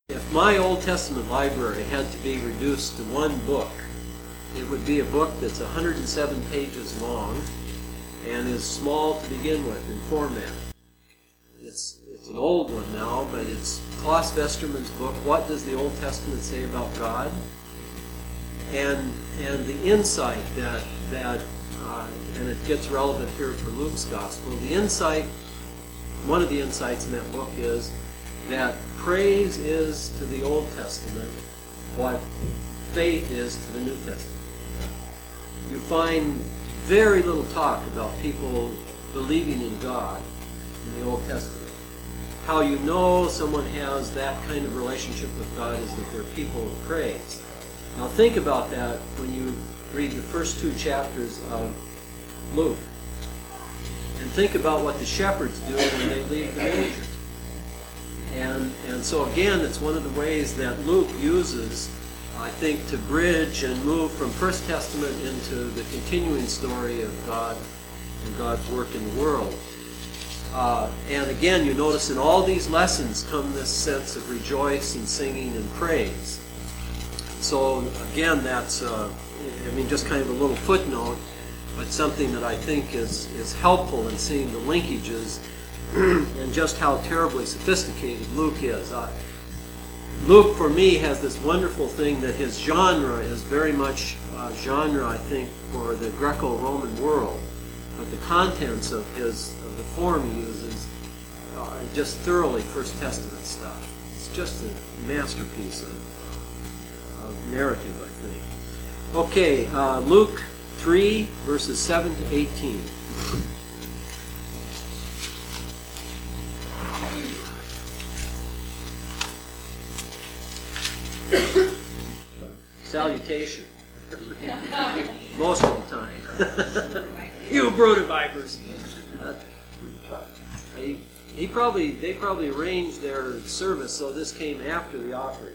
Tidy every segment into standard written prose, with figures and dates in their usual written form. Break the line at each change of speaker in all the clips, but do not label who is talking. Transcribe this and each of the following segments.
If my Old Testament library had to be reduced to one book, it would be a book that's 107 pages long and is small to begin with in format. It's an old one now, but it's Klaus Westermann's book, What Does the Old Testament Say About God? And the insight that and it gets relevant here for Luke's Gospel, one of the insights in that book is that praise is to the Old Testament what faith is to the New Testament. You find very little talk about people believing in God in the Old Testament. How you know someone has that kind of relationship with God is that they're people of praise. Now think about that when you read the first 2 chapters of Luke. And think about what the shepherds do when they leave the manger. And so again, it's one of the ways that Luke uses, I think, to bridge and move from First Testament into the continuing story of God and God's work in the world. And again, you notice in all these lessons come this sense of rejoice and singing and praise. So again, that's, just kind of a little footnote, but something that I think is helpful in seeing the linkages and just how terribly sophisticated Luke is. Luke, for me, has this wonderful thing that his genre is very much genre, I think, for the Greco-Roman world. But the contents of the form he uses are just thoroughly First Testament stuff. It's just a masterpiece of narrative, I think. Okay, Luke 3, verses 7 to 18. Salutation. Most of the time. You brood of vipers. They probably arranged their service so this came after the offering.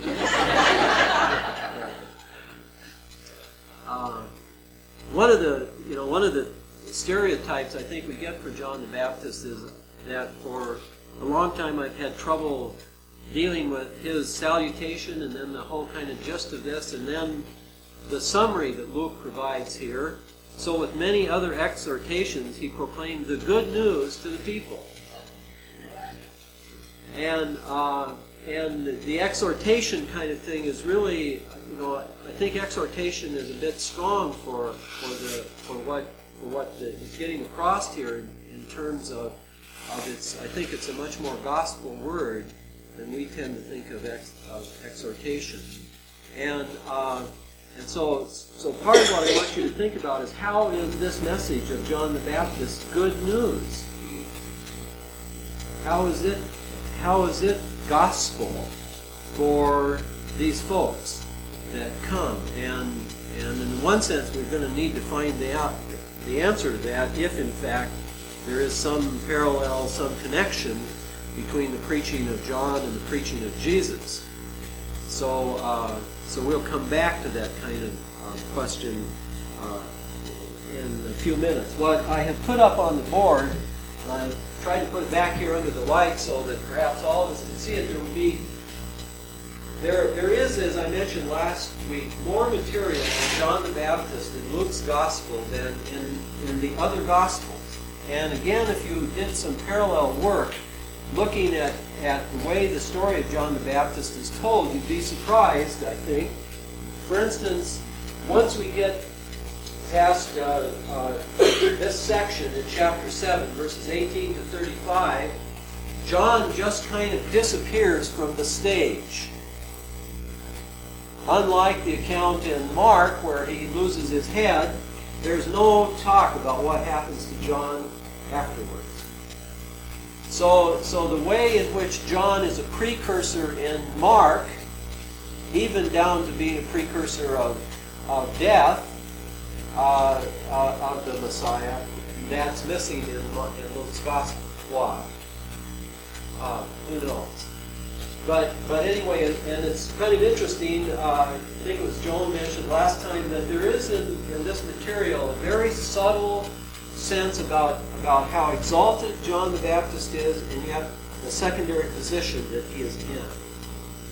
One of the stereotypes I think we get for John the Baptist is that for a long time I've had trouble dealing with his salutation and then the whole kind of gist of this and then the summary that Luke provides here. So with many other exhortations, he proclaimed the good news to the people. And the exhortation kind of thing is really, I think exhortation is a bit strong for what he's getting across here in terms of its. I think it's a much more gospel word than we tend to think of exhortation. And so part of what I want you to think about is how is this message of John the Baptist good news? How is it gospel for these folks that come? And in one sense, we're going to need to find the answer to that if, in fact, there is some parallel, some connection between the preaching of John and the preaching of Jesus. So we'll come back to that kind of question in a few minutes. What I have put up on the board, I've tried to put it back here under the light so that perhaps all of us can see it. There is, as I mentioned last week, more material on John the Baptist in Luke's Gospel than in the other Gospels. And again, if you did some parallel work looking at the way the story of John the Baptist is told, you'd be surprised, I think. For instance, once we get past this section in chapter 7, verses 18 to 35, John just kind of disappears from the stage. Unlike the account in Mark, where he loses his head, there's no talk about what happens to John afterwards. So the way in which John is a precursor in Mark, even down to being a precursor of death of the Messiah, that's missing in Luke's Gospel. Why? Who knows? But anyway, and it's kind of interesting, I think it was Joan mentioned last time, that there is in this material a very subtle sense about how exalted John the Baptist is, and yet the secondary position that he is in.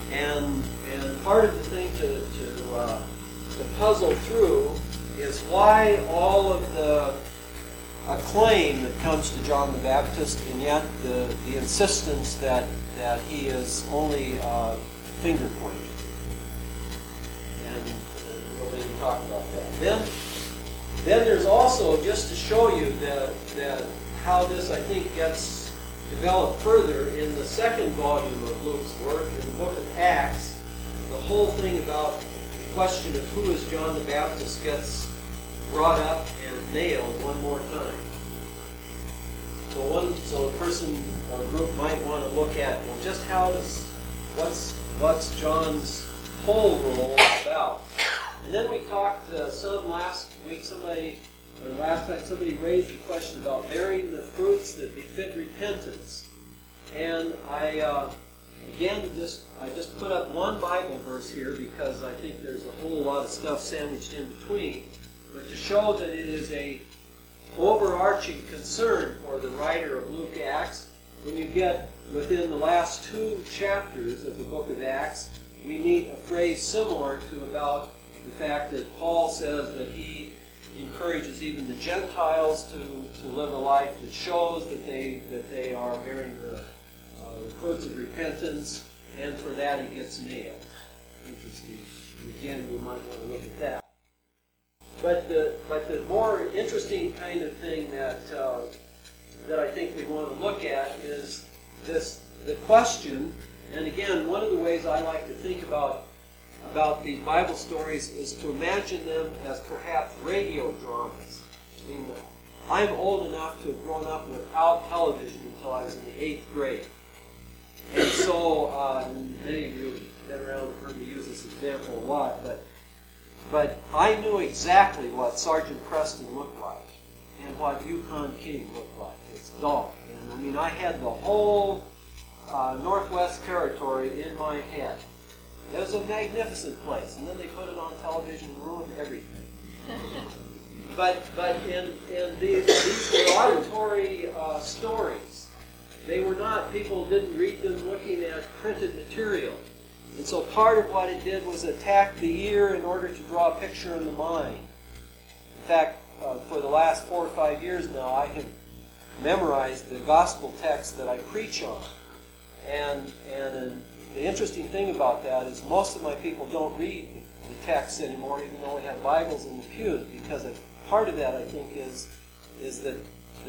And part of the thing to puzzle through is why all of the acclaim that comes to John the Baptist, and yet the insistence that he is only finger pointing. And we'll maybe talk about that. Then there's also, just to show you that how this, I think, gets developed further in the second volume of Luke's work, in the book of Acts, the whole thing about the question of who is John the Baptist gets brought up and nailed one more time. So a person or a group might want to look at, well, just what's John's whole role about? And then we talked some last week. Last time somebody raised the question about bearing the fruits that befit repentance, and I just put up one Bible verse here because I think there's a whole lot of stuff sandwiched in between, but to show that it is a overarching concern for the writer of Luke Acts. When you get within the last 2 chapters of the book of Acts, we meet a phrase similar to about the fact that Paul says that he encourages even the Gentiles to live a life that shows that they are bearing the fruits of repentance, and for that he gets nailed. Interesting. Again, we might want to look at that. But the more interesting kind of thing that I think we want to look at is the question. And again, one of the ways I like to think about these Bible stories is to imagine them as perhaps radio dramas. I mean, I'm old enough to have grown up without television until I was in the 8th grade. And so, many of you have been around and heard me use this example a lot, but I knew exactly what Sergeant Preston looked like and what Yukon King looked like. It's dog. And I mean, I had the whole Northwest Territory in my head. It was a magnificent place, and then they put it on television and ruined everything. But in these were auditory stories. They were not, people didn't read them looking at printed material. And so part of what it did was attack the ear in order to draw a picture in the mind. In fact, for the last 4 or 5 years now, I have memorized the gospel text that I preach on. And the interesting thing about that is most of my people don't read the text anymore, even though we have Bibles in the pews, because part of that, I think, is that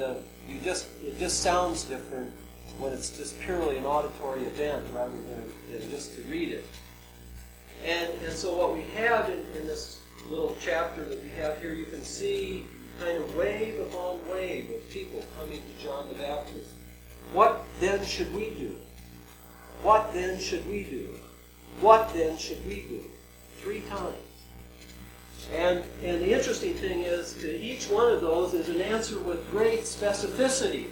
it just sounds different when it's just purely an auditory event rather than just to read it. And so what we have in this little chapter that we have here, you can see kind of wave upon wave of people coming to John the Baptist. What then should we do? What then should we do? What then should we do? 3 times. And the interesting thing is, to each one of those is an answer with great specificity.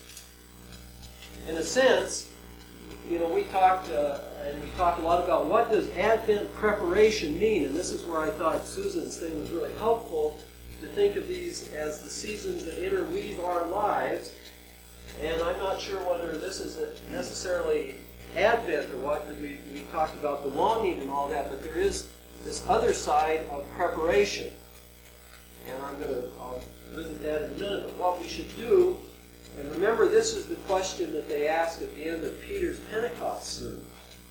In a sense, we talked a lot about what does Advent preparation mean, and this is where I thought Susan's thing was really helpful, to think of these as the seasons that interweave our lives. And I'm not sure whether this is necessarily Advent or what, because we talked about the longing and all that, but there is this other side of preparation. And I'll visit that in a minute. But what we should do, and remember this is the question that they asked at the end of Peter's Pentecost sermon.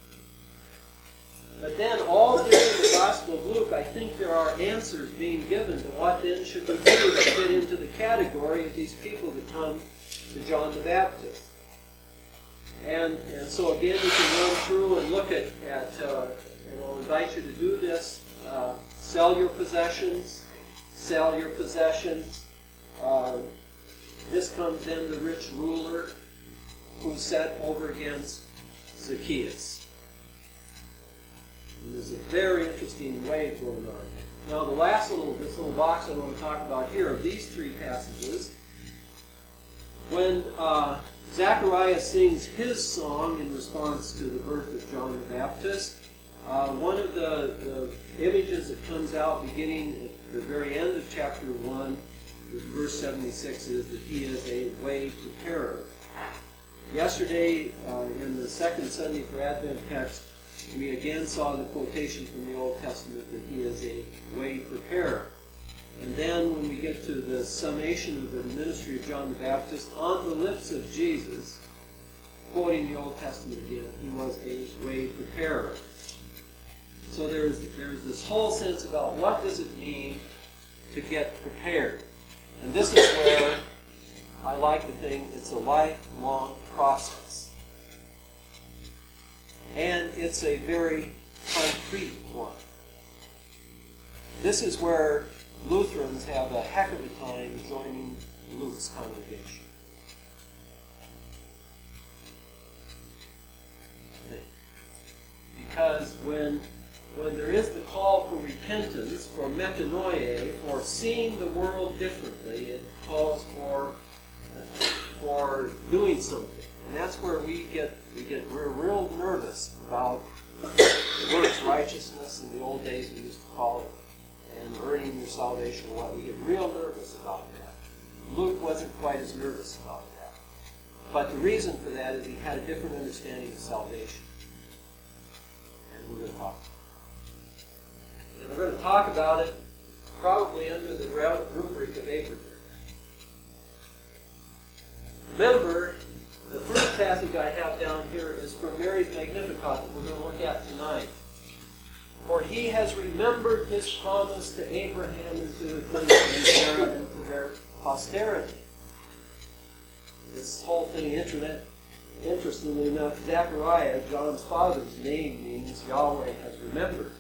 But then all during the Gospel of Luke, I think there are answers being given to what then should we do to fit into the category of these people that come to John the Baptist. And so again, you can run through and look at and I'll invite you to do this. Sell your possessions. Sell your possessions. This comes in the rich ruler who's set over against Zacchaeus. And there's a very interesting wave going on. Now, this little box I want to talk about here of these 3 passages, when Zechariah sings his song in response to the birth of John the Baptist, one of the images that comes out beginning at the very end of chapter 1, verse 76, is that he is a way preparer. Yesterday, in the second Sunday for Advent text, we again saw the quotation from the Old Testament that he is a way preparer. And then when we get to the summation of the ministry of John the Baptist, on the lips of Jesus, quoting the Old Testament again, he was a way preparer. So there's this whole sense about what does it mean to get prepared. And this is where I like to think it's a lifelong process. And it's a very concrete one. This is where Lutherans have a heck of a time joining Luke's congregation. Because when there is the call for repentance, for metanoia, for seeing the world differently, it calls for doing something. And that's where we're real nervous about works righteousness. In the old days we used to call it, and earning your salvation or what. We get real nervous about that. Luke wasn't quite as nervous about that. But the reason for that is he had a different understanding of salvation. And we're going to talk about it. And we're going to talk about it probably under the rubric of Abraham. Remember, the first passage I have down here is from Mary's Magnificat that we're going to look at tonight. For he has remembered his promise to Abraham and to his Sarah and to their posterity. This whole thing, interestingly enough, Zechariah, John's father's name, means Yahweh has remembered.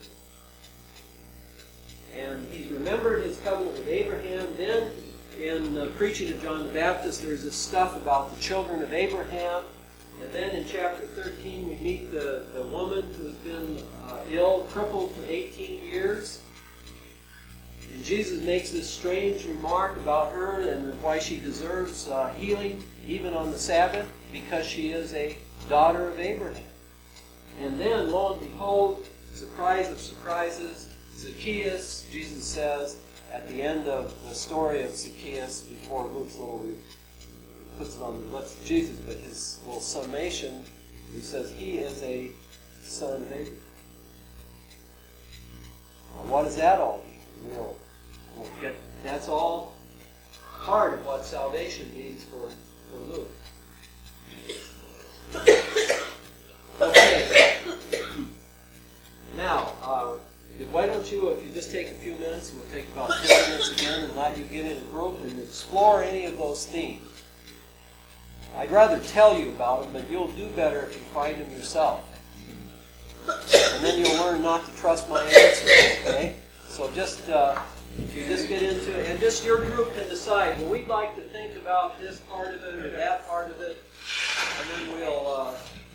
And he's remembered his covenant with Abraham. Then, in the preaching of John the Baptist, there's this stuff about the children of Abraham. And then in chapter 13, we meet the woman who's been ill, crippled for 18 years. And Jesus makes this strange remark about her and why she deserves healing, even on the Sabbath, because she is a daughter of Abraham. And then, lo and behold, surprise of surprises, Zacchaeus, Jesus says, at the end of the story of Zacchaeus, before Luke's puts it on the lips of Jesus, but his little summation, he says he is a son of Abraham. Well, what does that all mean? We'll get, that's all part of what salvation means for Luke. Okay. Now, why don't you, if you just take a few minutes, we'll take about 10 minutes again and let you get in a group and explore any of those themes. I'd rather tell you about them, but you'll do better if you find them yourself. And then you'll learn not to trust my answers, okay? So just, if you just get into it, and just your group can decide, well, we'd like to think about this part of it or that part of it, and then we'll...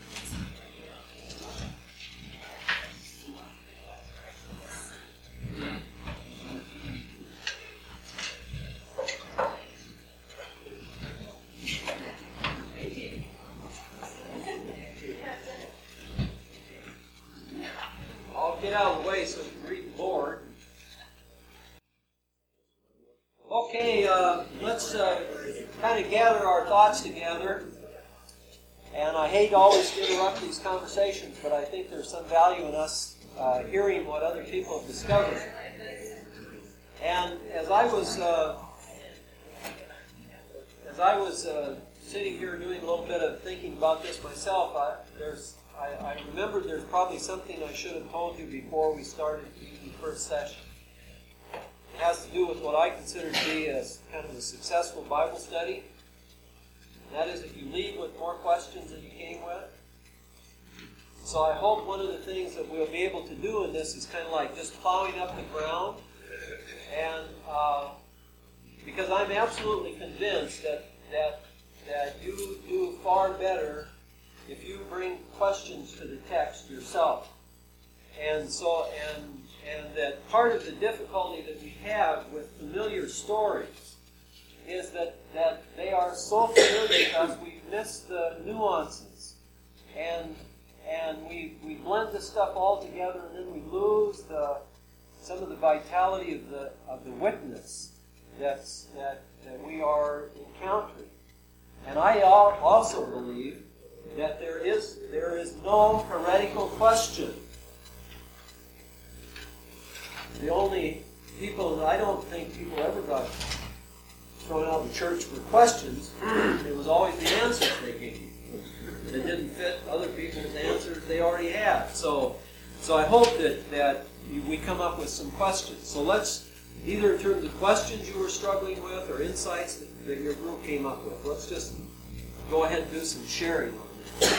get out of the way so you can read the board. Okay, let's kind of gather our thoughts together. And I hate always to interrupt these conversations, but I think there's some value in us hearing what other people have discovered. And as I was sitting here doing a little bit of thinking about this myself, I remembered there's probably something I should have told you before we started the first session. It has to do with what I consider to be a kind of a successful Bible study. And that is if you leave with more questions than you came with. So I hope one of the things that we'll be able to do in this is kind of like just plowing up the ground. And because I'm absolutely convinced that you do far better if you bring questions to the text yourself. And so, and that part of the difficulty that we have with familiar stories is that they are so familiar because we miss the nuances. And we blend this stuff all together, and then we lose some of the vitality of the witness that we are encountering. And I also believe that there is no heretical question. The only people that I don't think people ever got thrown out of the church for questions, it was always the answers they gave. That didn't fit other people's answers they already had. So I hope that we come up with some questions. So let's, either in terms of questions you were struggling with or insights that your group came up with, let's just go ahead and do some sharing on that.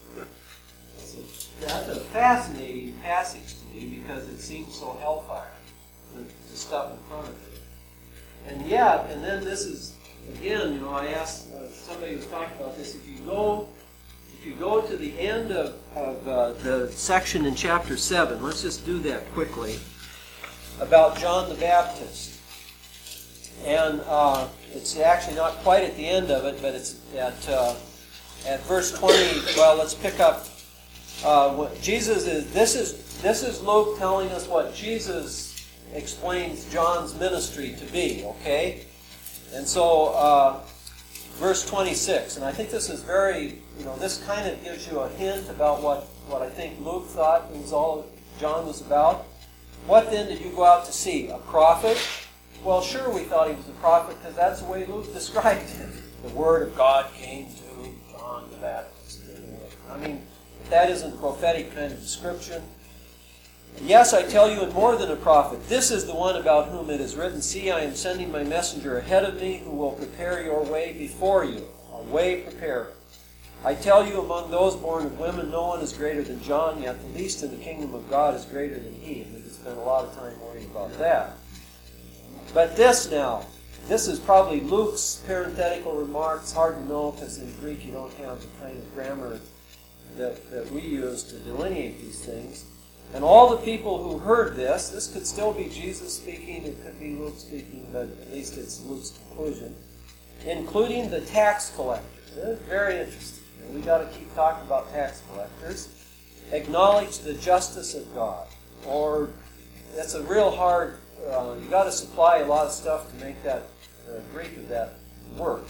That's a fascinating passage to me because it seems so hellfire, the stuff in front of it. And yet, and then this is, again, I asked, somebody was talking about this, if you go to the end of the section in chapter 7, let's just do that quickly, about John the Baptist. And it's actually not quite at the end of it, but it's at verse 20. Well, let's pick up what Jesus is. This is Luke telling us what Jesus explains John's ministry to be, okay? And so, verse 26, and I think this is very, this kind of gives you a hint about what I think Luke thought it was all John was about. What then did you go out to see? A prophet? Well, sure, we thought he was a prophet because that's the way Luke described him. The word of God came to John the Baptist. I mean, if that isn't prophetic kind of description. Yes, I tell you, and more than a prophet, this is the one about whom it is written, see, I am sending my messenger ahead of me who will prepare your way before you. A way prepared. I tell you, among those born of women, no one is greater than John, yet the least in the kingdom of God is greater than he. And we could spend a lot of time worrying about that. But this is probably Luke's parenthetical remarks. Hard to know because in Greek you don't have the kind of grammar that we use to delineate these things. And all the people who heard this could still be Jesus speaking, it could be Luke speaking, but at least it's Luke's conclusion, including the tax collectors. It's very interesting. And we've got to keep talking about tax collectors. Acknowledge the justice of God. Or, that's a real hard, you've got to supply a lot of stuff to make that, Greek of that work.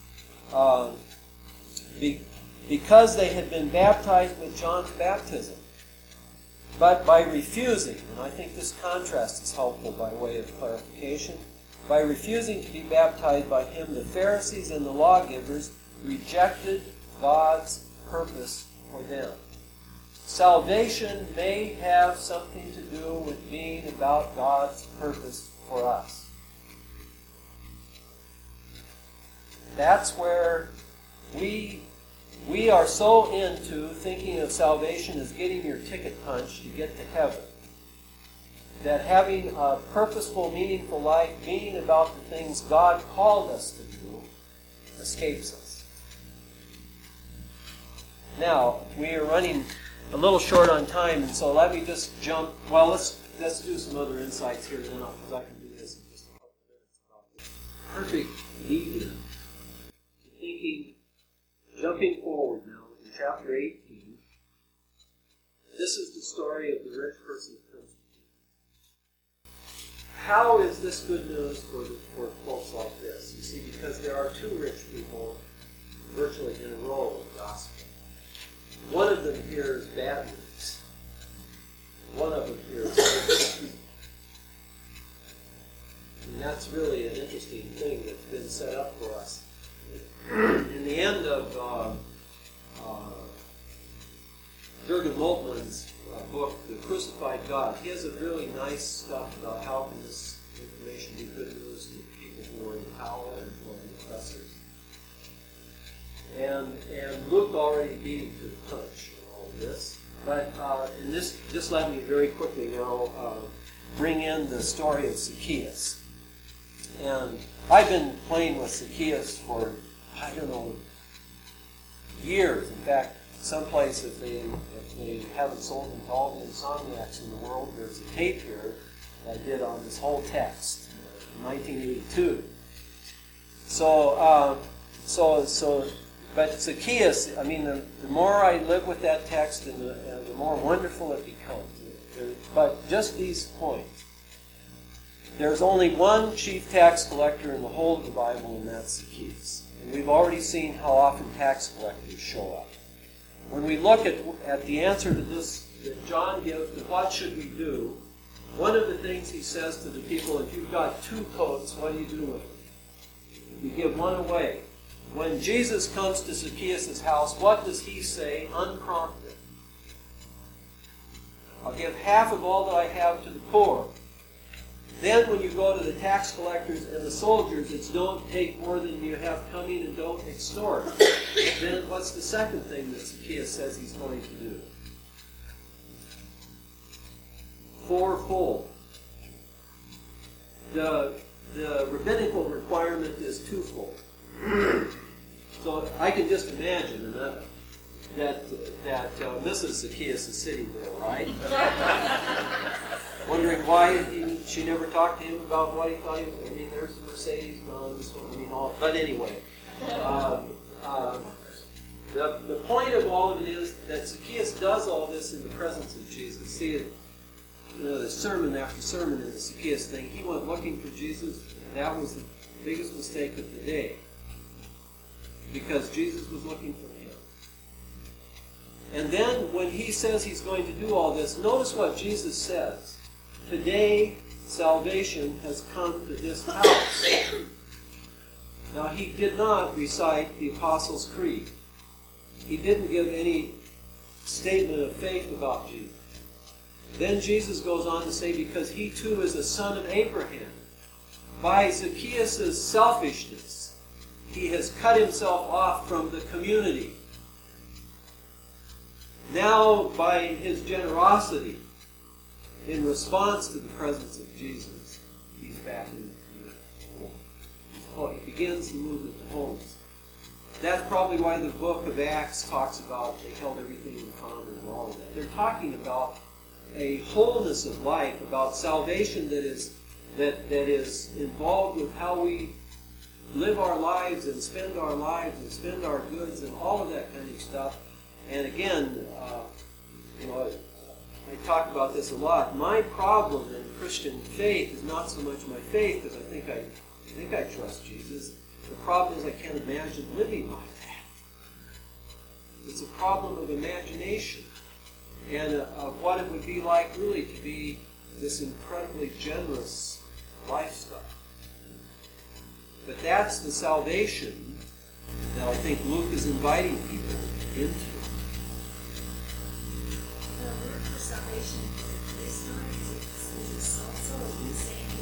Because they had been baptized with John's baptism. But by refusing, and I think this contrast is helpful by way of clarification, by refusing to be baptized by him, the Pharisees and the lawgivers rejected God's purpose for them. Salvation may have something to do with being about God's purpose for us. That's where we are so into thinking of salvation as getting your ticket punched to get to heaven, that having a purposeful, meaningful life, being about the things God called us to do, escapes us. Now, we are running a little short on time, and so let me just jump. Well, let's do some other insights here, then because I can do this in just a couple of minutes. Perfect lead-in to thinking. Jumping forward now in chapter 18, this is the story of the rich person who comes to Jesus. How is this good news for folks like this? You see, because there are two rich people virtually in a row in the gospel. One of them here is bad news. One of them here is good news. And that's really an interesting thing that's been set up for us. In the end of Jürgen Moltmann's book, The Crucified God, he has a really nice stuff about how can this information be good news to people who are in power and who are oppressors. And Luke already beat him to the punch in all of this. But in this, just let me very quickly now bring in the story of Zacchaeus. And I've been playing with Zacchaeus for, I don't know, years. In fact, someplace if they haven't sold them to all the insomniacs in the world, there's a tape here that I did on this whole text in 1982. But Zacchaeus, I mean, the more I live with that text, and the more wonderful it becomes. But just these points. There's only one chief tax collector in the whole of the Bible, and that's Zacchaeus. And we've already seen how often tax collectors show up. when we look at the answer to this that John gives to what should we do, one of the things he says to the people, if you've got 2 coats, what do you do with them? You give one away. When Jesus comes to Zacchaeus' house, what does he say unprompted? I'll give half of all that I have to the poor. Then when you go to the tax collectors and the soldiers, it's don't take more than you have coming and don't extort. Then what's the second thing that Zacchaeus says he's going to do? 4-fold. The rabbinical requirement is 2-fold. So I can just imagine that Mrs. Zacchaeus is sitting there, right? Wondering why she never talked to him about what he thought he was. I mean, there's the Mercedes, this one, I mean, all. But anyway, the point of all of it is that Zacchaeus does all this in the presence of Jesus. See, the sermon after sermon in the Zacchaeus thing, he went looking for Jesus. That was the biggest mistake of the day, because Jesus was looking for him. And then when he says he's going to do all this, notice what Jesus says. Today, salvation has come to this house. Now, he did not recite the Apostles' Creed. He didn't give any statement of faith about Jesus. Then Jesus goes on to say, because he too is a son of Abraham. By Zacchaeus' selfishness, he has cut himself off from the community. Now, by his generosity, in response to the presence of Jesus, he's back in the community. He begins the movement to wholeness. That's probably why the book of Acts talks about they held everything in common and all of that. They're talking about a wholeness of life, about salvation that is involved with how we live our lives and spend our goods and all of that kind of stuff. And again, I talk about this a lot. My problem in Christian faith is not so much my faith, because I think I trust Jesus. The problem is I can't imagine living like that. It's a problem of imagination and of what it would be like really to be this incredibly generous lifestyle. But that's the salvation that I think Luke is inviting people into.
Salvation is not also saying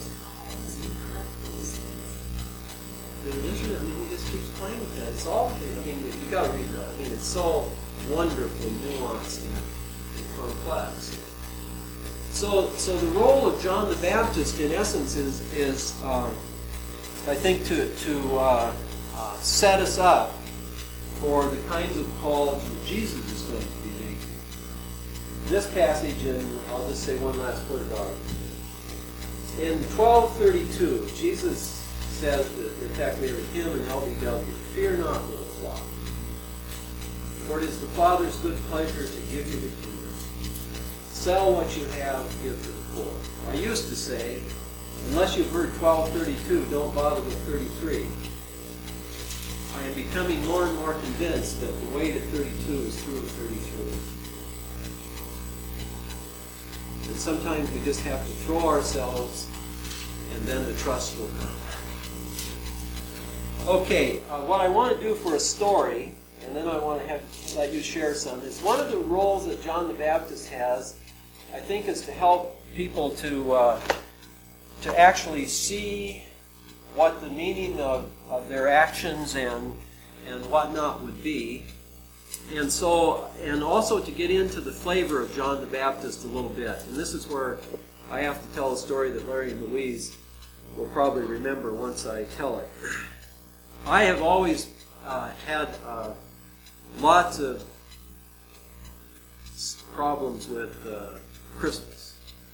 Isn't it? I mean, he just keeps playing with that. It's all, I mean, you've got to read that. I mean, it's so wonderfully nuanced and complex. So the role of John the Baptist, in essence, is I think, to set us up for the kinds of calls that Jesus is going to be making. This passage, and I'll just say one last word about it. In 12:32, Jesus says, in fact, we have a hymn in LBW, "Fear not, little flock, for it is the Father's good pleasure to give you the kingdom. Sell what you have, give to the poor." I used to say, unless you've heard 12:32, don't bother with 33. I am becoming more and more convinced that the way to 32 is through 33. And sometimes we just have to throw ourselves, and then the trust will come. Okay, what I want to do for a story, and then I want to let you share some, is one of the roles that John the Baptist has, I think, is to help people to actually see what the meaning of their actions and whatnot would be. And also to get into the flavor of John the Baptist a little bit. And this is where I have to tell a story that Larry and Louise will probably remember once I tell it. I have always had lots of problems with Christmas.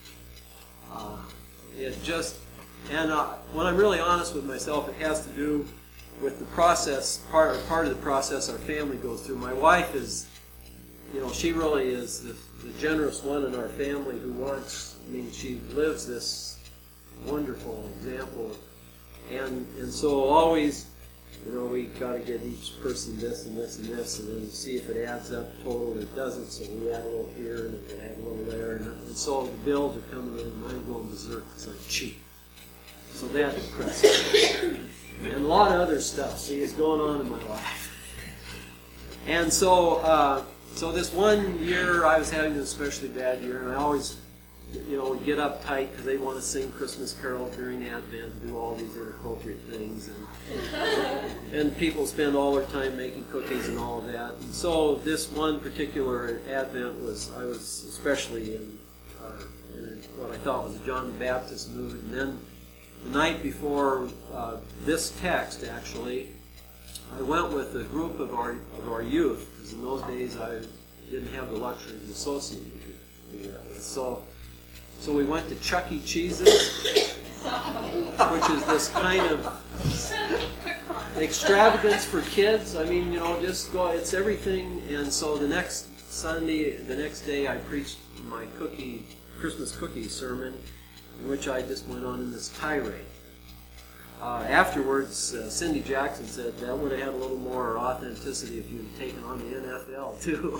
When I'm really honest with myself, it has to do with the process, part of the process our family goes through. My wife is, she really is the generous one in our family who she lives this wonderful example. And so always, we got to get each person this and this and this, and then see if it adds up total. It doesn't, so we add a little here and we add a little there, and so the bills are coming in, and I'm going berserk because I'm cheap. So that depresses me. And a lot of other stuff, is going on in my life. And so, so this one year I was having an especially bad year, and I always, would get uptight because they want to sing Christmas carols during Advent and do all these inappropriate things, and people spend all their time making cookies and all of that. And so this one particular Advent I was especially in what I thought was a John the Baptist mood. And then the night before this text, actually, I went with a group of our youth, because in those days I didn't have the luxury of associating with. So we went to Chuck E. Cheese's, which is this kind of extravagance for kids. I mean, just go, it's everything. And so the next day, I preached my Christmas cookie sermon, in which I just went on in this tirade. Afterwards, Cindy Jackson said that would have had a little more authenticity if you had taken on the NFL, too.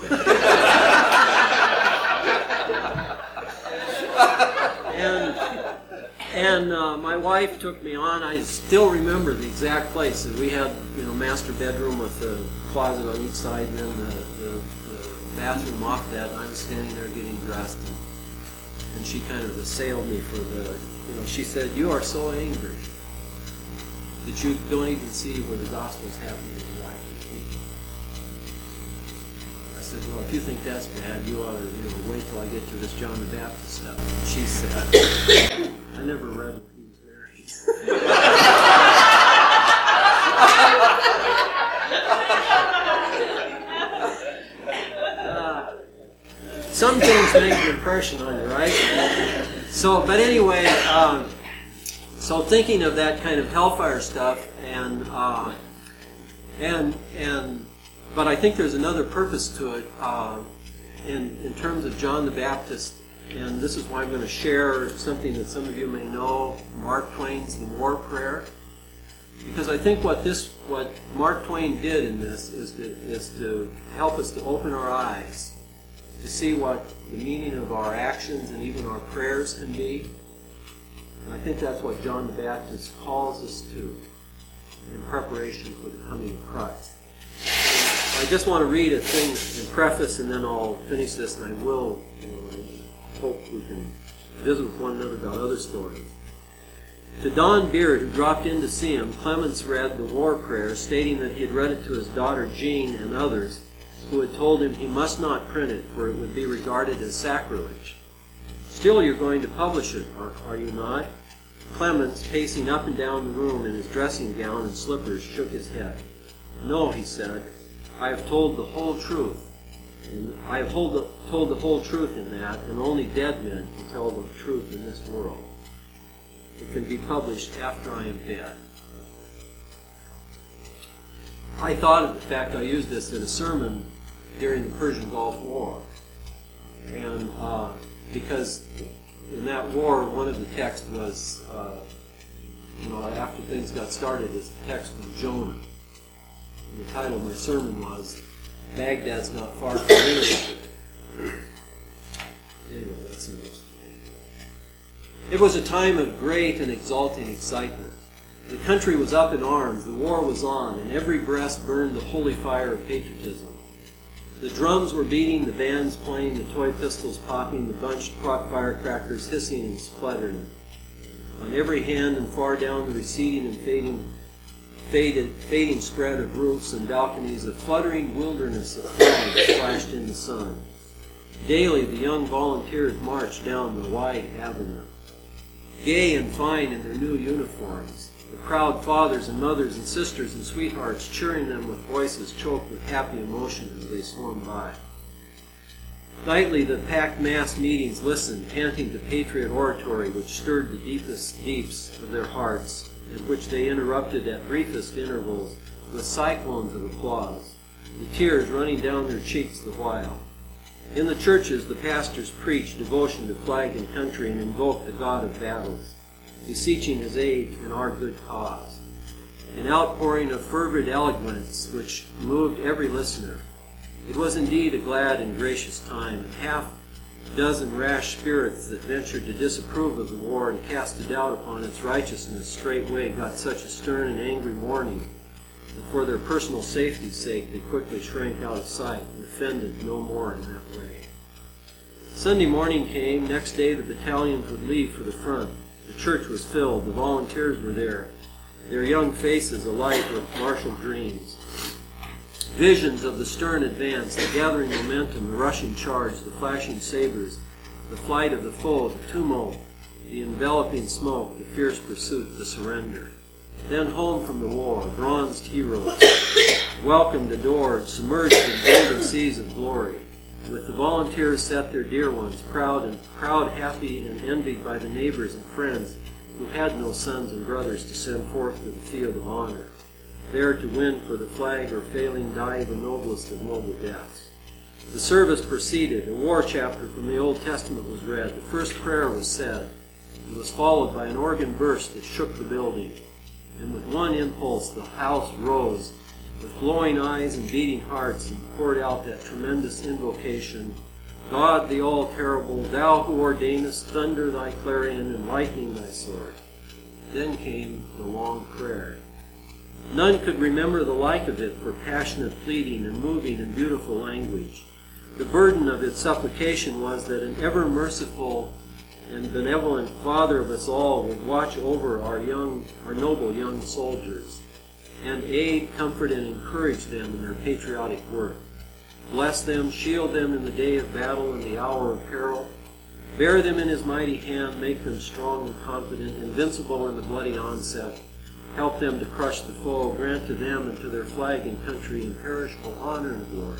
And my wife took me on. I still remember the exact place. We had, master bedroom with a closet on each side, and then the bathroom off that. And I was standing there getting dressed, and she kind of assailed me for she said, "You are so angry that you don't even see where the gospel is happening in your life." I said, "Well, if you think that's bad, you ought to wait till I get to this John the Baptist stuff." And she said, "I never read when he was married." Some things make an impression on you, right? So, but anyway, so thinking of that kind of hellfire stuff, but I think there's another purpose to it in terms of John the Baptist, and this is why I'm going to share something that some of you may know, Mark Twain's The War Prayer, because I think what Mark Twain did in this is to help us to open our eyes to see what the meaning of our actions and even our prayers can be. And I think that's what John the Baptist calls us to in preparation for the coming of Christ. I just want to read a thing in preface, and then I'll finish this, and I will hope we can visit with one another about other stories. To Don Beard, who dropped in to see him, Clemens read the War Prayer, stating that he had read it to his daughter Jean and others, who had told him he must not print it, for it would be regarded as sacrilege. "Still, you're going to publish it, are you not?" Clemens, pacing up and down the room in his dressing gown and slippers, shook his head. "No," he said, "I have told the whole truth. And I have told the whole truth in that, and only dead men can tell the truth in this world. It can be published after I am dead." I thought of the fact I used this in a sermon during the Persian Gulf War. And because in that war, one of the texts was, after things got started, is the text from Jonah. And the title of my sermon was, "Baghdad's Not Far from Nineveh." Anyway, that's enough. It was a time of great and exalting excitement. The country was up in arms, the war was on, and every breast burned the holy fire of patriotism. The drums were beating, the bands playing, the toy pistols popping, the bunched firecrackers hissing and spluttering. On every hand and far down the receding and fading spread of roofs and balconies, a fluttering wilderness of flags flashed in the sun. Daily the young volunteers marched down the wide avenue, gay and fine in their new uniforms, the proud fathers and mothers and sisters and sweethearts cheering them with voices choked with happy emotion as they swung by. Nightly the packed mass meetings listened, panting to patriot oratory which stirred the deepest deeps of their hearts, and which they interrupted at briefest intervals with cyclones of applause, the tears running down their cheeks the while. In the churches the pastors preached devotion to flag and country and invoked the God of battles, beseeching his aid in our good cause. an outpouring of fervid eloquence which moved every listener. It was indeed a glad and gracious time, and half-dozen rash spirits that ventured to disapprove of the war and cast a doubt upon its righteousness straightway got such a stern and angry warning that for their personal safety's sake they quickly shrank out of sight and offended no more in that way. Sunday morning came. Next day the battalions would leave for the front. The church was filled. The volunteers were there, their young faces alight with martial dreams. Visions of the stern advance, the gathering momentum, the rushing charge, the flashing sabers, the flight of the foe, the tumult, the enveloping smoke, the fierce pursuit, the surrender. Then home from the war, bronzed heroes, welcomed, adored, submerged in golden seas of glory. With the volunteers sat their dear ones, proud, happy, and envied by the neighbors and friends who had no sons and brothers to send forth to the field of honor, there to win for the flag or failing die the noblest of noble deaths. The service proceeded. A war chapter from the Old Testament was read. The first prayer was said. It was followed by an organ burst that shook the building. And with one impulse the house rose, with glowing eyes and beating hearts, and poured out that tremendous invocation, God the all-terrible, thou who ordainest thunder thy clarion and lightning thy sword. Then came the long prayer. None could remember the like of it for passionate pleading and moving and beautiful language. The burden of its supplication was that an ever-merciful and benevolent Father of us all would watch over our noble young soldiers, and aid, comfort, and encourage them in their patriotic work. Bless them, shield them in the day of battle and the hour of peril. Bear them in his mighty hand, make them strong and confident, invincible in the bloody onset. Help them to crush the foe, grant to them and to their flag and country imperishable honor and glory.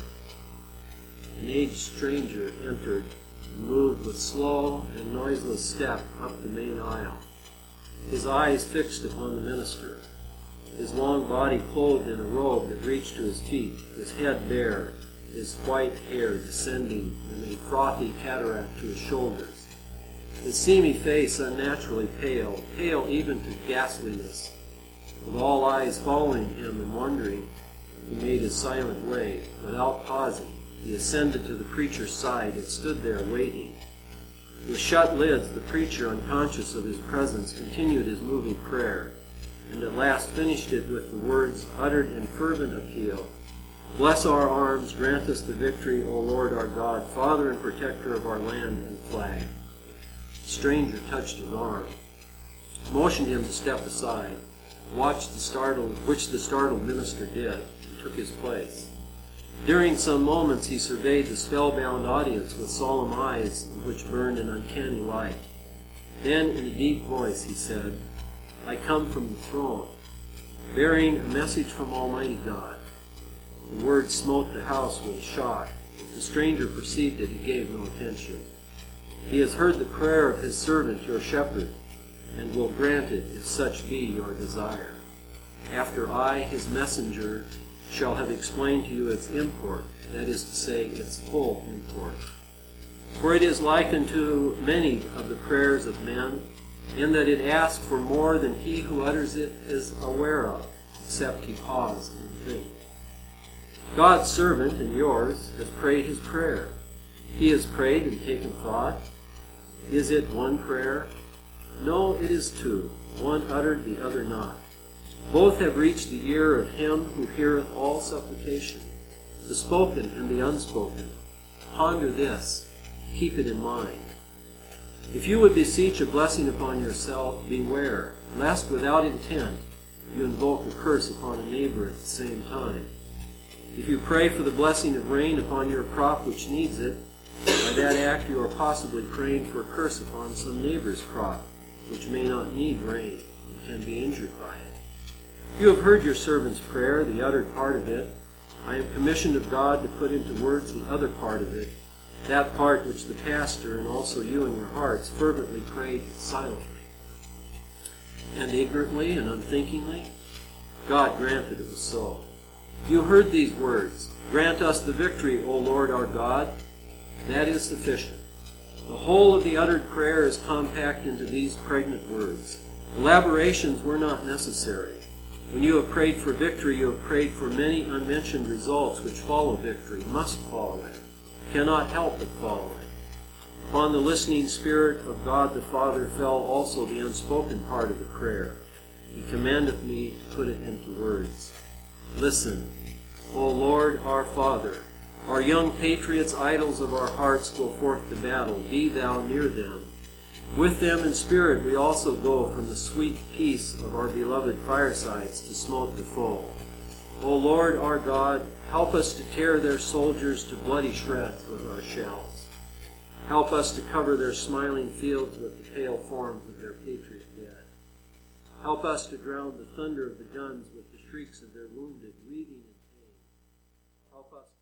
An aged stranger entered and moved with slow and noiseless step up the main aisle, his eyes fixed upon the minister, his long body clothed in a robe that reached to his feet, his head bare, his white hair descending in a frothy cataract to his shoulders, his seamy face unnaturally pale, pale even to ghastliness. With all eyes following him and wondering, he made his silent way. Without pausing, he ascended to the preacher's side and stood there waiting. With shut lids, the preacher, unconscious of his presence, continued his moving prayer, and at last finished it with the words uttered in fervent appeal. Bless our arms, grant us the victory, O Lord our God, Father and protector of our land and flag. The stranger touched his arm, motioned him to step aside, which the startled minister did, and took his place. During some moments he surveyed the spellbound audience with solemn eyes in which burned an uncanny light. Then in a deep voice he said, I come from the throne, bearing a message from Almighty God. The word smote the house with a shock. If the stranger perceived it, he gave no attention. He has heard the prayer of his servant, your shepherd, and will grant it if such be your desire. After I, his messenger, shall have explained to you its import, that is to say, its full import. For it is like unto many of the prayers of men, in that it asks for more than he who utters it is aware of, except he pause and think. God's servant and yours has prayed his prayer. He has prayed and taken thought. Is it one prayer? No, it is two, one uttered, the other not. Both have reached the ear of him who heareth all supplication, the spoken and the unspoken. Ponder this, keep it in mind. If you would beseech a blessing upon yourself, beware, lest without intent you invoke a curse upon a neighbor at the same time. If you pray for the blessing of rain upon your crop which needs it, by that act you are possibly praying for a curse upon some neighbor's crop which may not need rain and can be injured by it. You have heard your servant's prayer, the uttered part of it. I am commissioned of God to put into words the other part of it, that part which the pastor and also you in your hearts fervently prayed silently and ignorantly and unthinkingly. God granted it was so. You heard these words, grant us the victory, O Lord our God. That is sufficient. The whole of the uttered prayer is compact into these pregnant words. Elaborations were not necessary. When you have prayed for victory, you have prayed for many unmentioned results which follow victory, must follow it, cannot help but follow it. Upon the listening Spirit of God the Father fell also the unspoken part of the prayer. He commandeth me to put it into words. Listen, O Lord our Father, our young patriots, idols of our hearts, go forth to battle. Be thou near them. With them in spirit we also go from the sweet peace of our beloved firesides to smote the foe. O Lord our God, help us to tear their soldiers to bloody shreds with our shells. Help us to cover their smiling fields with the pale forms of their patriot dead. Help us to drown the thunder of the guns with the shrieks of their wounded, wreathing in pain. Help us